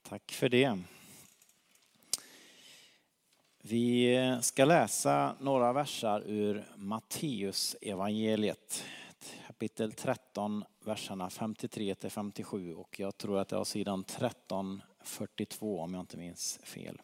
Tack för det. Vi ska läsa några versar ur Matteus evangeliet. Kapitel 13, verserna 53-57. Och jag tror att det är sidan 1342 om jag inte minns fel.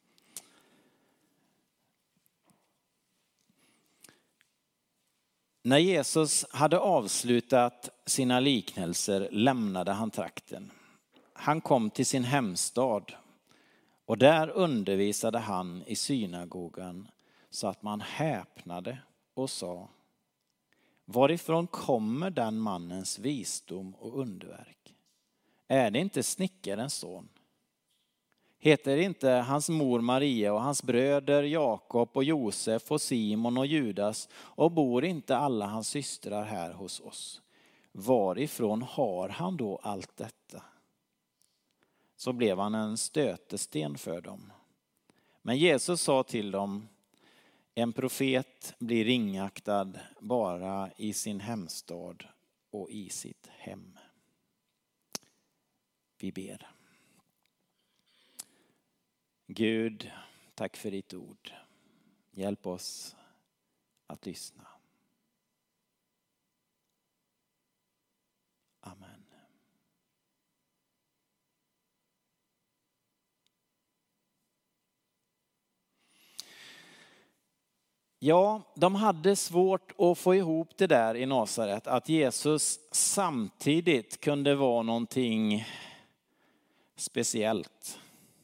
När Jesus hade avslutat sina liknelser lämnade han trakten. Han kom till sin hemstad och där undervisade han i synagogan så att man häpnade och sa: varifrån kommer den mannens visdom och underverk? Är det inte snickarens son? Heter inte hans mor Maria och hans bröder Jakob och Josef och Simon och Judas, och bor inte alla hans systrar här hos oss? Varifrån har han då allt detta? Så blev han en stötesten för dem. Men Jesus sa till dem: en profet blir ringaktad bara i sin hemstad och i sitt hem. Vi ber. Gud, tack för ditt ord. Hjälp oss att lyssna. Amen. Ja, de hade svårt att få ihop det där i Nasaret, att Jesus samtidigt kunde vara någonting speciellt.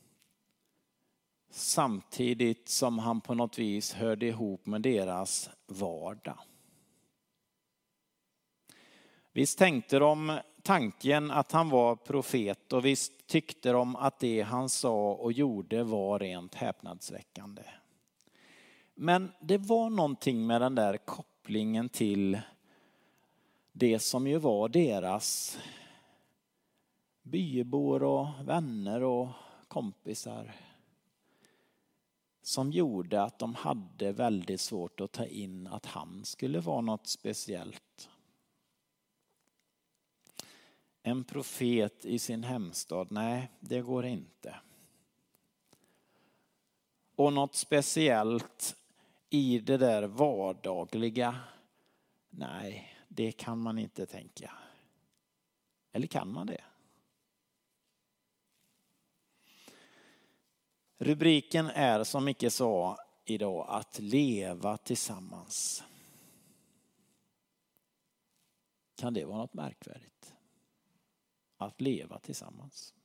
Samtidigt som han på något vis hörde ihop med deras vardag. Visst tänkte de tanken att han var profet, och visst tyckte de att det han sa och gjorde var rent häpnadsväckande. Men det var någonting med den där kopplingen till det som ju var deras bybor och vänner och kompisar, som gjorde att de hade väldigt svårt att ta in att han skulle vara något speciellt. En profet i sin hemstad, nej, det går inte. Och något speciellt i det där vardagliga, nej, det kan man inte tänka. Eller kan man det? Rubriken är, som Micke sa idag, att leva tillsammans. Kan det vara något märkvärdigt? Att leva tillsammans.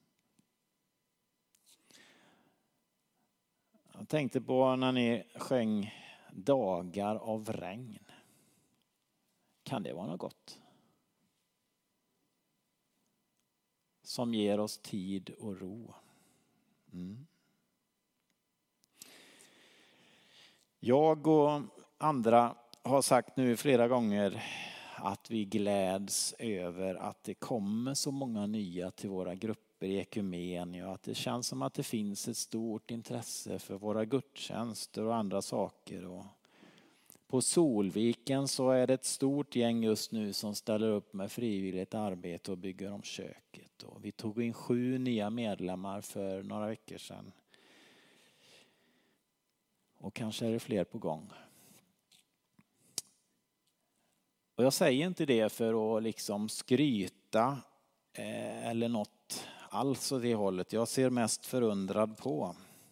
Jag tänkte på när ni sjöng Dagar av regn. Kan det vara något gott? Som ger oss tid och ro. Jag och andra har sagt nu flera gånger att vi gläds över att det kommer så många nya till våra grupper i Ekumenia, och att det känns som att det finns ett stort intresse för våra gudstjänster och andra saker. Och på Solviken så är det ett stort gäng just nu som ställer upp med frivilligt arbete och bygger om köket. Och vi tog in 7 nya medlemmar för några veckor sedan. Och kanske är det fler på gång. Och jag säger inte det för att liksom skryta eller något alls åt det hållet. Jag ser mest förundrad på.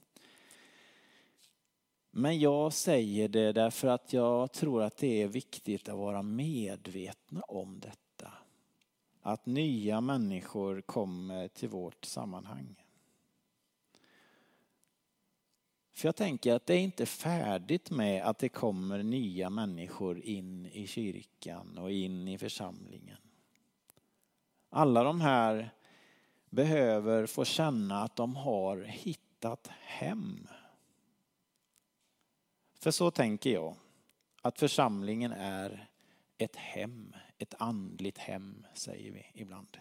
Men jag säger det därför att jag tror att det är viktigt att vara medvetna om detta. Att nya människor kommer till vårt sammanhang. För jag tänker att det är inte färdigt med att det kommer nya människor in i kyrkan och in i församlingen. Alla de här behöver få känna att de har hittat hem. För så tänker jag, att församlingen är ett hem, ett andligt hem, säger vi ibland.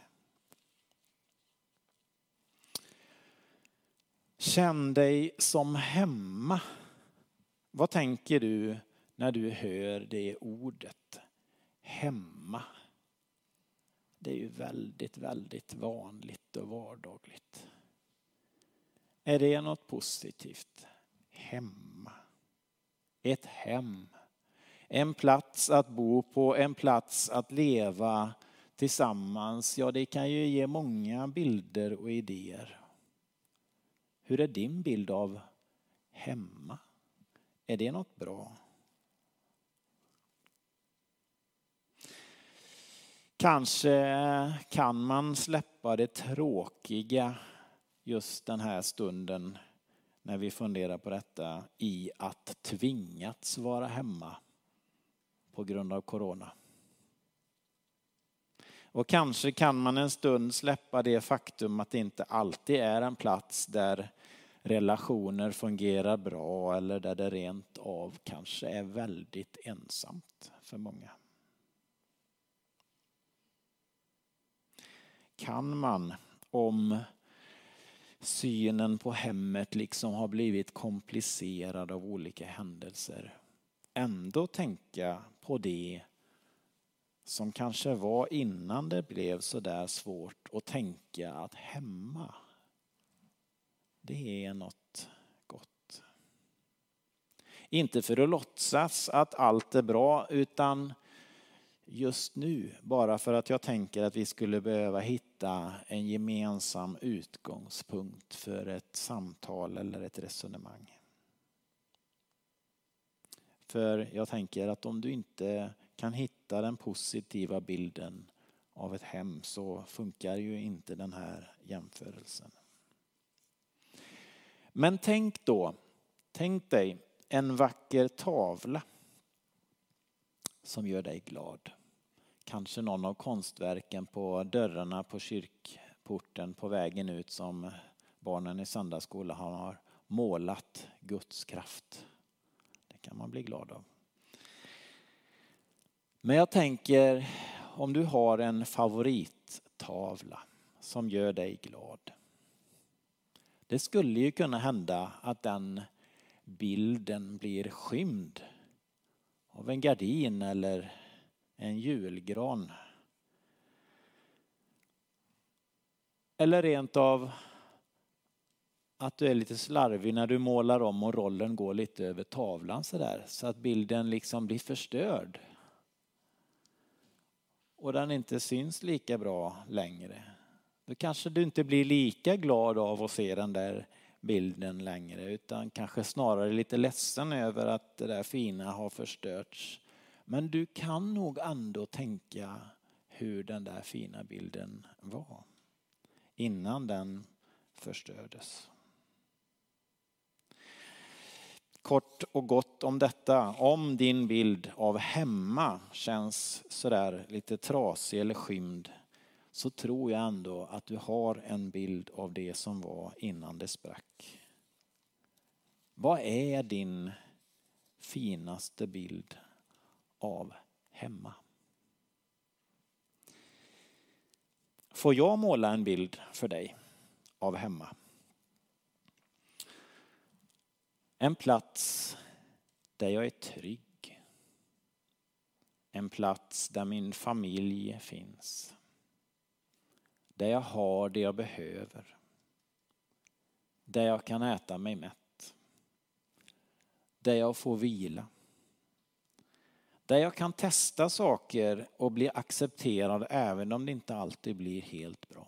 Känn dig som hemma. Vad tänker du när du hör det ordet? Hemma. Det är ju väldigt, väldigt vanligt och vardagligt. Är det något positivt? Hemma. Ett hem. En plats att bo på, en plats att leva tillsammans. Ja, det kan ju ge många bilder och idéer. Hur är din bild av hemma? Är det något bra? Kanske kan man släppa det tråkiga just den här stunden när vi funderar på detta i att tvingats vara hemma på grund av corona. Och kanske kan man en stund släppa det faktum att det inte alltid är en plats där relationer fungerar bra eller där det rent av kanske är väldigt ensamt för många. Kan man, om synen på hemmet liksom har blivit komplicerad av olika händelser, ändå tänka på det som kanske var innan det blev så där svårt att tänka att hemma, det är något gott. Inte för att låtsas att allt är bra, utan just nu bara för att jag tänker att vi skulle behöva hitta en gemensam utgångspunkt för ett samtal eller ett resonemang. För jag tänker att om du inte kan hitta den positiva bilden av ett hem så funkar ju inte den här jämförelsen. Men tänk dig en vacker tavla som gör dig glad. Kanske någon av konstverken på dörrarna på kyrkporten på vägen ut som barnen i söndagsskolan har målat Guds kraft. Det kan man bli glad av. Men jag tänker, om du har en favorittavla som gör dig glad. Det skulle ju kunna hända att den bilden blir skymd av en gardin eller en julgran. Eller rent av att du är lite slarvig när du målar om och rollen går lite över tavlan så att bilden liksom blir förstörd. Och den inte syns lika bra längre. Då kanske du inte blir lika glad av att se den där bilden längre, utan kanske snarare lite ledsen över att det där fina har förstörts. Men du kan nog ändå tänka hur den där fina bilden var innan den förstördes. Kort och gott om detta. Om din bild av hemma känns sådär lite trasig eller skymd, så tror jag ändå att du har en bild av det som var innan det sprack. Vad är din finaste bild av hemma? Får jag måla en bild för dig av hemma? En plats där jag är trygg. En plats där min familj finns. Där jag har det jag behöver. Där jag kan äta mig mätt. Där jag får vila. Där jag kan testa saker och bli accepterad även om det inte alltid blir helt bra.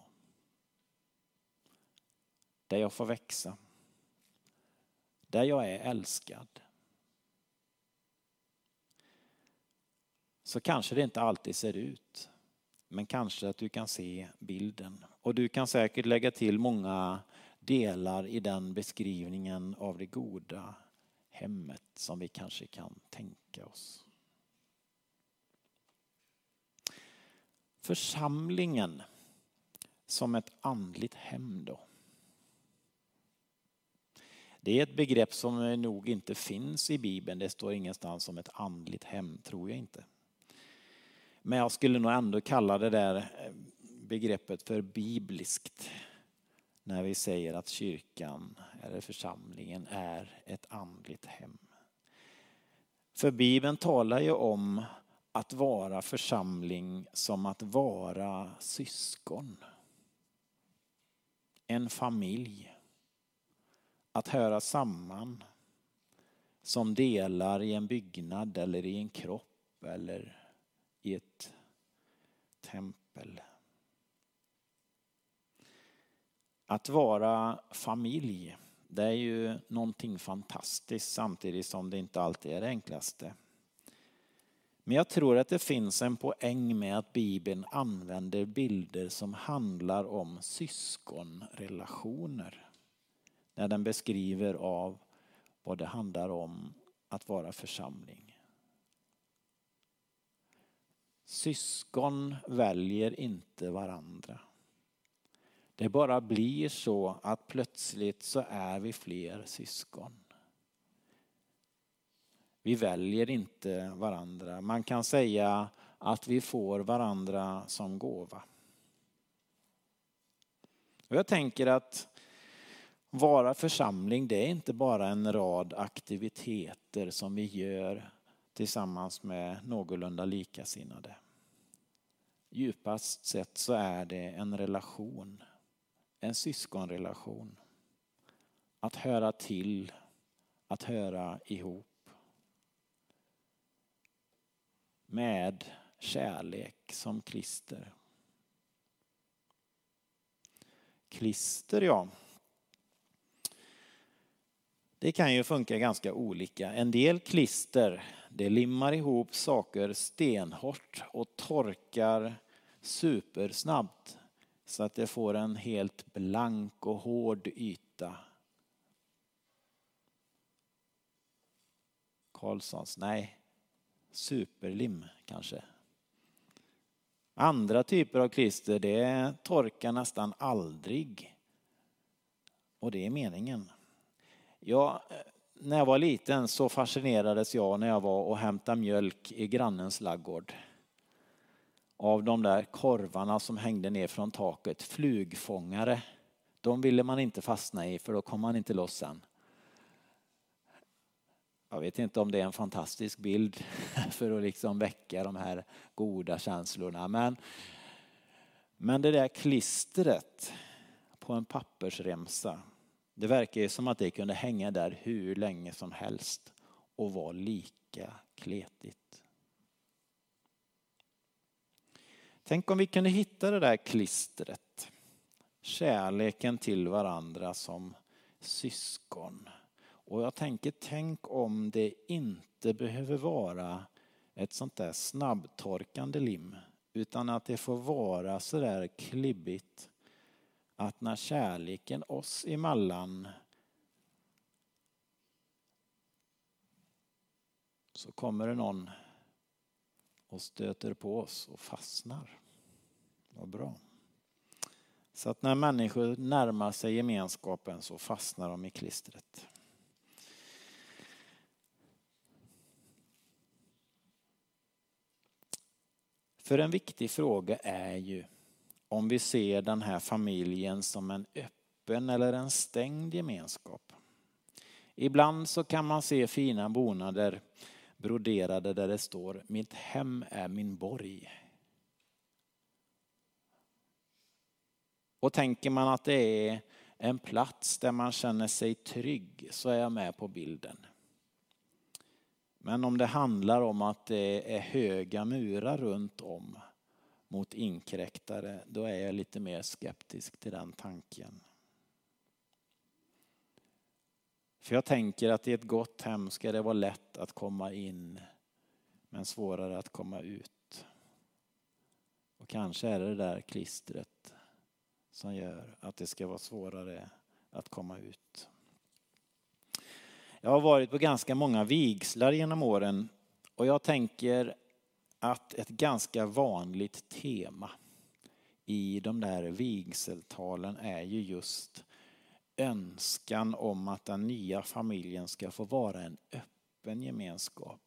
Där jag får växa. Där jag är älskad. Så kanske det inte alltid ser ut. Men kanske att du kan se bilden. Och du kan säkert lägga till många delar i den beskrivningen av det goda hemmet som vi kanske kan tänka oss. Församlingen som ett andligt hem då. Det är ett begrepp som nog inte finns i Bibeln. Det står ingenstans om ett andligt hem, tror jag inte. Men jag skulle nog ändå kalla det där begreppet för bibliskt. När vi säger att kyrkan eller församlingen är ett andligt hem. För Bibeln talar ju om att vara församling som att vara syskon. En familj. att höra samman som delar i en byggnad eller i en kropp eller i ett tempel. Att vara familj, det är ju någonting fantastiskt samtidigt som det inte alltid är det enklaste. Men jag tror att det finns en poäng med att Bibeln använder bilder som handlar om syskonrelationer. När den beskriver av vad det handlar om att vara församling. Syskon väljer inte varandra. Det bara blir så att plötsligt så är vi fler syskon. Vi väljer inte varandra. Man kan säga att vi får varandra som gåva. Och jag tänker att vara församling, det är inte bara en rad aktiviteter som vi gör tillsammans med någorlunda likasinnade. Djupast sett så är det en relation, en syskonrelation. Att höra till, att höra ihop. Med kärlek som klister. Klister, ja. Det kan ju funka ganska olika. En del klister, det limmar ihop saker stenhårt och torkar supersnabbt så att det får en helt blank och hård yta. Karlssons, nej, superlim kanske. Andra typer av klister, det torkar nästan aldrig. Och det är meningen. När jag var liten så fascinerades jag när jag var och hämtade mjölk i grannens laggård. Av de där korvarna som hängde ner från taket, flugfångare. De ville man inte fastna i för då kom man inte loss sen. Jag vet inte om det är en fantastisk bild för att liksom väcka de här goda känslorna. Men det där klistret på en pappersremsa. Det verkar ju som att det kunde hänga där hur länge som helst och vara lika kletigt. Tänk om vi kunde hitta det där klistret. Kärleken till varandra som syskon. Och jag tänker, tänk om det inte behöver vara ett sånt där snabbtorkande lim. Utan att det får vara så där klibbigt. Att när kärleken oss emellan så kommer det någon och stöter på oss och fastnar. Vad bra. Så att när människor närmar sig gemenskapen så fastnar de i klistret. För en viktig fråga är ju om vi ser den här familjen som en öppen eller en stängd gemenskap. Ibland så kan man se fina bonader broderade där det står: mitt hem är min borg. Och tänker man att det är en plats där man känner sig trygg så är jag med på bilden. Men om det handlar om att det är höga murar runt om mot inkräktare, då är jag lite mer skeptisk till den tanken. För jag tänker att i ett gott hem ska det vara lätt att komma in, men svårare att komma ut. Och kanske är det där klistret som gör att det ska vara svårare att komma ut. Jag har varit på ganska många vigslar genom åren och jag tänker att ett ganska vanligt tema i de där vigseltalen är ju just önskan om att den nya familjen ska få vara en öppen gemenskap.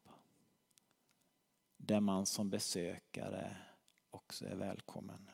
Där man som besökare också är välkommen.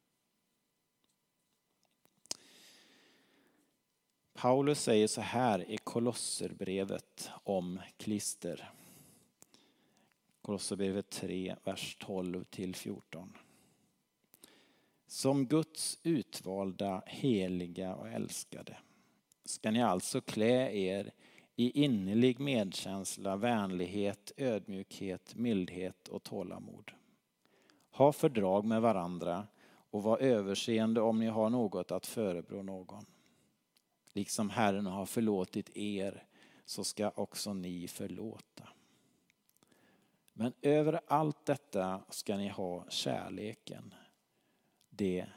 Paulus säger så här i Kolosserbrevet om klister. Kolosserbrevet 3, vers 12-14. Som Guds utvalda, heliga och älskade. ska ni alltså klä er i innerlig medkänsla, vänlighet, ödmjukhet, mildhet och tålamod. Ha fördrag med varandra och var överseende om ni har något att förebrå någon. Liksom Herren har förlåtit er, så ska också ni förlåta. Men över allt detta ska ni ha kärleken, det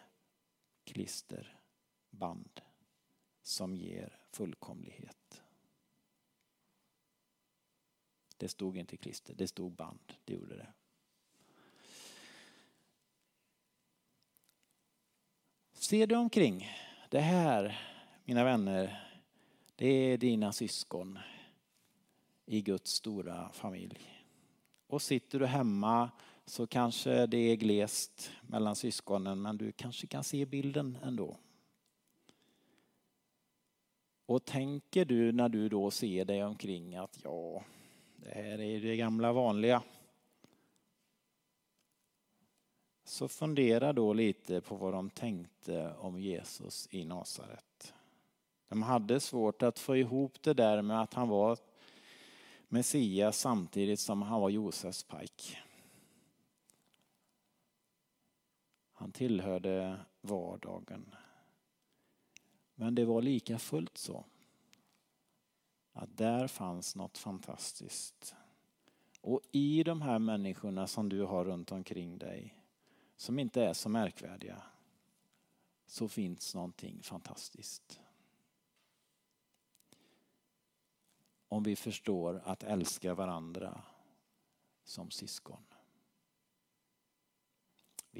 klisterband som ger fullkomlighet. Det stod inte klister, det stod band, det gjorde det. Ser du omkring? Det här, mina vänner, det är dina syskon i Guds stora familj. Och sitter du hemma så kanske det är glest mellan syskonen, men du kanske kan se bilden ändå. Och tänker du när du då ser dig omkring att ja, det här är det gamla vanliga. Så fundera då lite på vad de tänkte om Jesus i Nasaret. De hade svårt att få ihop det där med att han var Messias samtidigt som han var Josefs pojk. Han tillhörde vardagen. Men det var lika fullt så att där fanns något fantastiskt. Och i de här människorna som du har runt omkring dig, som inte är så märkvärdiga, så finns någonting fantastiskt. Om vi förstår att älska varandra som syskon.